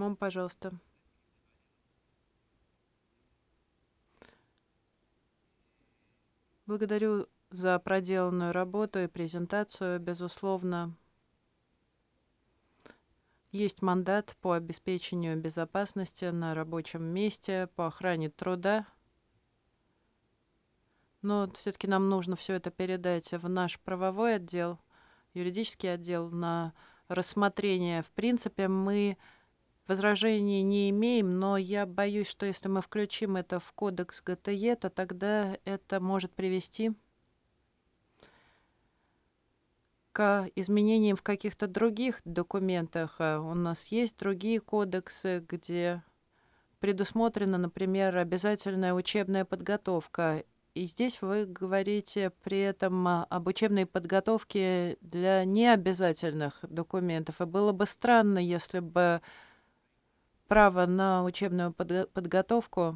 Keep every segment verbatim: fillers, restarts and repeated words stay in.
письмом, пожалуйста. Благодарю за проделанную работу и презентацию. Безусловно, есть мандат по обеспечению безопасности на рабочем месте, по охране труда. Но все-таки нам нужно все это передать в наш правовой отдел, юридический отдел на рассмотрение. В принципе, мы возражений не имеем, но я боюсь, что если мы включим это в кодекс ГТЕ, то тогда это может привести к изменениям в каких-то других документах. А У нас есть другие кодексы, где предусмотрена, например, обязательная учебная подготовка. И здесь вы говорите при этом а, об учебной подготовке для необязательных документов. И было бы странно, если бы право на учебную подго- подготовку,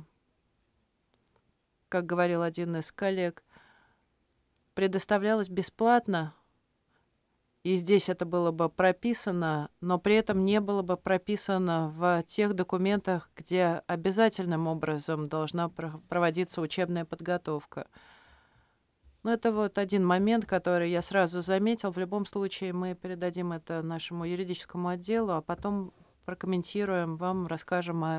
как говорил один из коллег, предоставлялось бесплатно, и здесь это было бы прописано, но при этом не было бы прописано в тех документах, где обязательным образом должна про- проводиться учебная подготовка. Ну, это вот один момент, который я сразу заметил. В любом случае мы передадим это нашему юридическому отделу, а потом прокомментируем вам, расскажем о